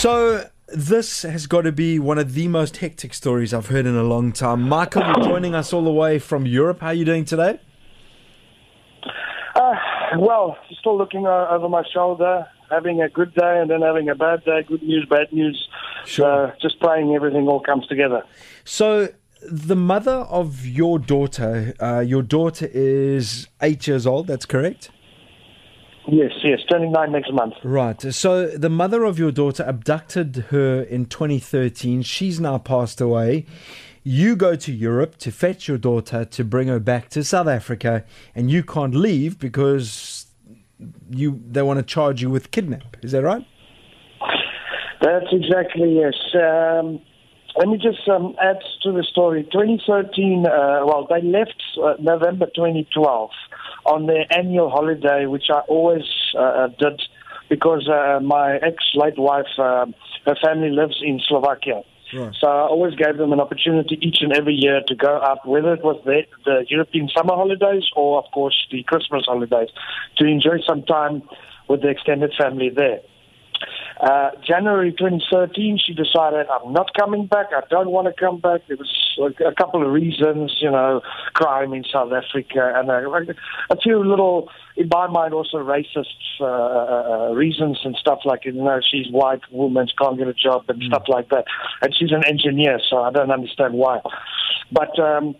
So this has got to be one of the most hectic stories I've heard in a long time. Michael, you're joining us all the way from Europe. How are you doing today? Well, still looking over my shoulder, having a good day and then having a bad day, good news, bad news. Sure. Just praying everything all comes together. So the mother of your daughter is 8 years old, that's correct? Yes, turning 9 next month. Right. So the mother of your daughter abducted her in 2013. She's now passed away. You go to Europe to fetch your daughter to bring her back to South Africa, and you can't leave because they want to charge you with kidnap. Is that right? That's exactly, yes. Let me just add to the story. 2013, they left November 2012 on their annual holiday, which I always did because my ex-late wife, her family lives in Slovakia. Right. So I always gave them an opportunity each and every year to go up, whether it was the European summer holidays or, of course, the Christmas holidays, to enjoy some time with the extended family there. January 2013, she decided, I'm not coming back. I don't want to come back. There was a couple of reasons, crime in South Africa and a few little, in my mind, also racist reasons and stuff like, she's white woman, can't get a job and stuff like that. And she's an engineer, so I don't understand why. But and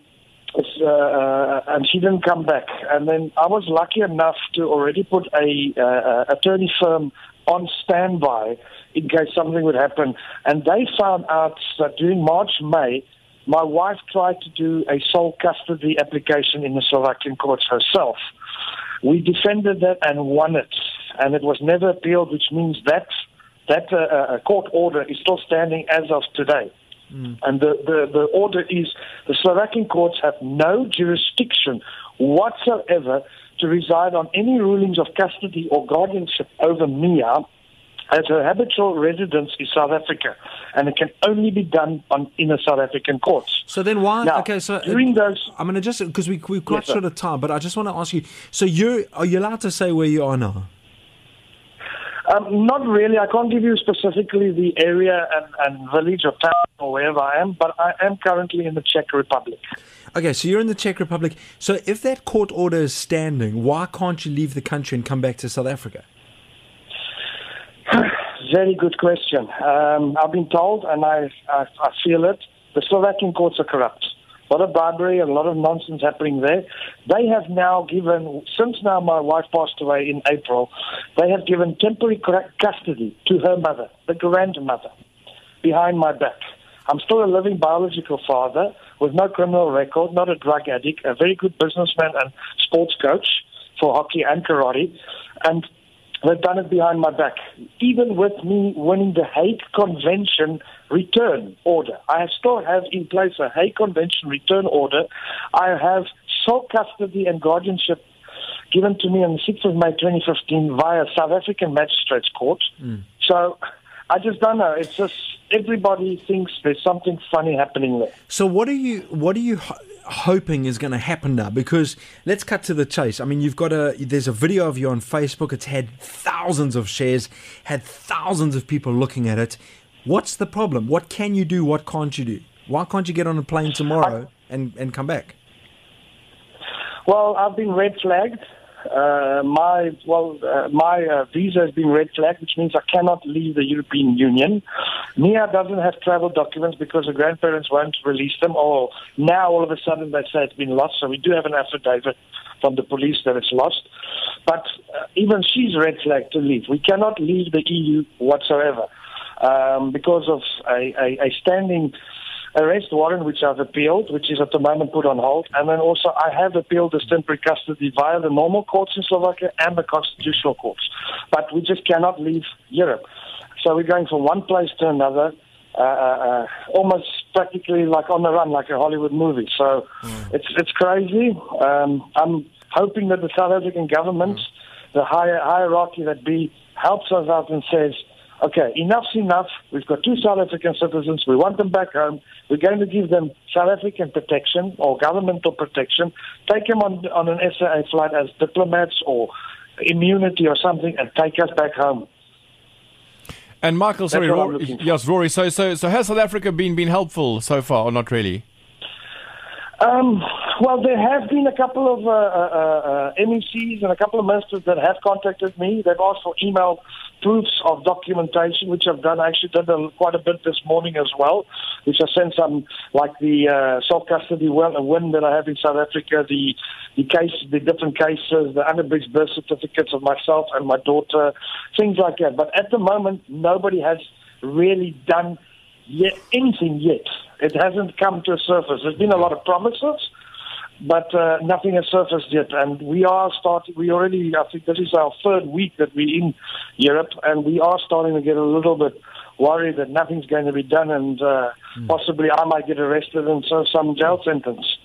she didn't come back. And then I was lucky enough to already put a attorney firm on standby in case something would happen. And they found out that during March, May, my wife tried to do a sole custody application in the Slovakian courts herself. We defended that and won it. And it was never appealed, which means that court order is still standing as of today. And the order is the Slovakian courts have no jurisdiction whatsoever to reside on any rulings of custody or guardianship over Mia, as her habitual residence is South Africa, and it can only be done in the South African courts. So then why? Now, okay, so during those, I'm going to just, because we're quite Yes, short of time, but I just want to ask you, so are you allowed to say where you are now? not really. I can't give you specifically the area and village or town or wherever I am, but I am currently in the Czech Republic. Okay, so you're in the Czech Republic. So if that court order is standing, why can't you leave the country and come back to South Africa? Very good question. I've been told, and I feel it, the Slovakian courts are corrupt. A lot of bribery and a lot of nonsense happening there. They have now given, since now my wife passed away in April, they have given temporary custody to her mother, the grandmother, behind my back. I'm still a living biological father with no criminal record, not a drug addict, a very good businessman and sports coach for hockey and karate. And they've done it behind my back. Even with me winning the Hague Convention return order. I still have in place a Hague Convention return order. I have sole custody and guardianship given to me on the 6th of May 2015 via South African Magistrates Court. So I just don't know. It's just everybody thinks there's something funny happening there. So what are you hoping is going to happen now? Because let's cut to the chase. I mean, there's a video of you on Facebook. It's had thousands of shares, had thousands of people looking at it. What's the problem? What can you do? What can't you do? Why can't you get on a plane tomorrow and come back? Well, I've been red flagged. My visa has been red flagged, which means I cannot leave the European Union. Mia doesn't have travel documents because her grandparents won't release them. Or now all of a sudden they say it's been lost. So we do have an affidavit from the police that it's lost. But even she's red flagged to leave. We cannot leave the EU whatsoever because of a standing arrest warrant, which I've appealed, which is at the moment put on hold. And then also I have appealed this temporary custody via the normal courts in Slovakia and the constitutional courts. But we just cannot leave Europe. So we're going from one place to another, almost practically like on the run, like a Hollywood movie. So it's crazy. I'm hoping that the South African government, the hierarchy that helps us out and says, okay, enough's enough. We've got 2 South African citizens. We want them back home. We're going to give them South African protection or governmental protection. Take them on an SAA flight as diplomats or immunity or something and take us back home. And Michael, sorry, That's what I'm Rory, looking for. yes, Rory. So has South Africa been helpful so far, or not really? Well, there have been a couple of MECs and a couple of ministers that have contacted me. They've asked for email proofs of documentation, which I've done. I actually did quite a bit this morning as well, which I sent some, like the self-custody win that I have in South Africa, the different cases, the underbridge birth certificates of myself and my daughter, things like that. But at the moment, nobody has really done anything yet. It hasn't come to the surface. There's been a lot of promises, but nothing has surfaced yet. And we are starting, I think this is our third week that we're in Europe, and we are starting to get a little bit worried that nothing's going to be done, and possibly I might get arrested and serve some jail sentence.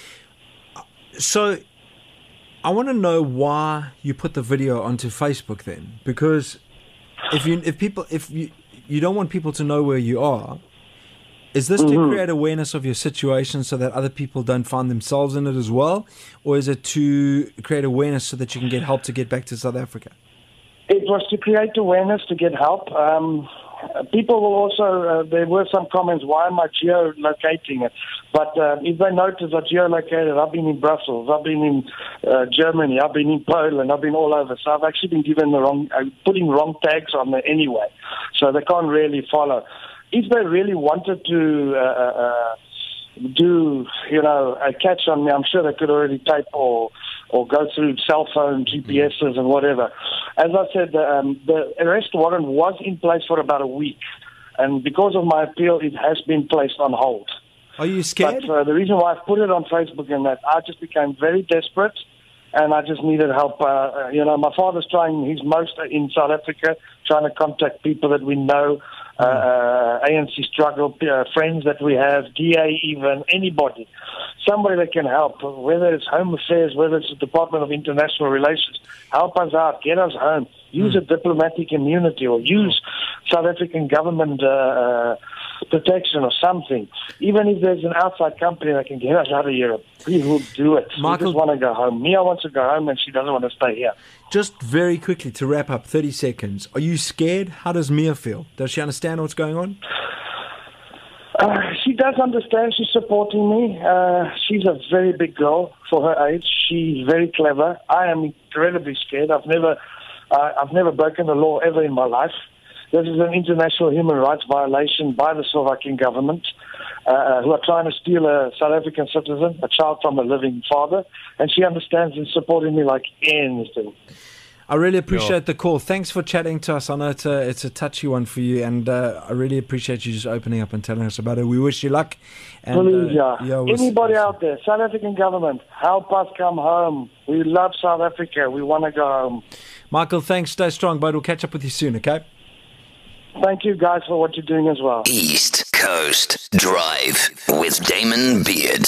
So I want to know why you put the video onto Facebook then, because if you don't want people to know where you are, is this to create awareness of your situation so that other people don't find themselves in it as well? Or is it to create awareness so that you can get help to get back to South Africa? It was to create awareness, to get help. People will also, there were some comments, why am I geolocating it? But if they notice I geolocated, I've been in Brussels, I've been in Germany, I've been in Poland, I've been all over. So I've actually been given putting wrong tags on there anyway. So they can't really follow. If they really wanted to do, a catch on me, I'm sure they could already type or go through cell phone GPSs and whatever. As I said, the arrest warrant was in place for about a week, and because of my appeal, it has been placed on hold. Are you scared? But the reason why I put it on Facebook and that, I just became very desperate, and I just needed help. My father's trying his most in South Africa, trying to contact people that we know, ANC struggle, friends that we have, DA even, anybody. Somebody that can help, whether it's Home Affairs, whether it's the Department of International Relations. Help us out, get us home, use a diplomatic immunity or use South African government protection or something. Even if there's an outside company that can get us out of Europe, we will do it. Michael, we just want to go home. Mia wants to go home and she doesn't want to stay here. Just very quickly to wrap up, 30 seconds. Are you scared? How does Mia feel? Does she understand what's going on? She does understand. She's supporting me. She's a very big girl for her age. She's very clever. I am incredibly scared. I've never broken the law ever in my life. This is an international human rights violation by the Slovakian government, who are trying to steal a South African citizen, a child from a living father, and she understands and supporting me like anything. I really appreciate the call. Thanks for chatting to us. I know it's a touchy one for you, and I really appreciate you just opening up and telling us about it. We wish you luck. And, anybody out there, South African government, help us come home. We love South Africa. We want to go home. Michael, thanks. Stay strong, bud. We'll catch up with you soon, okay? Thank you, guys, for what you're doing as well. East Coast Drive with Damon Beard.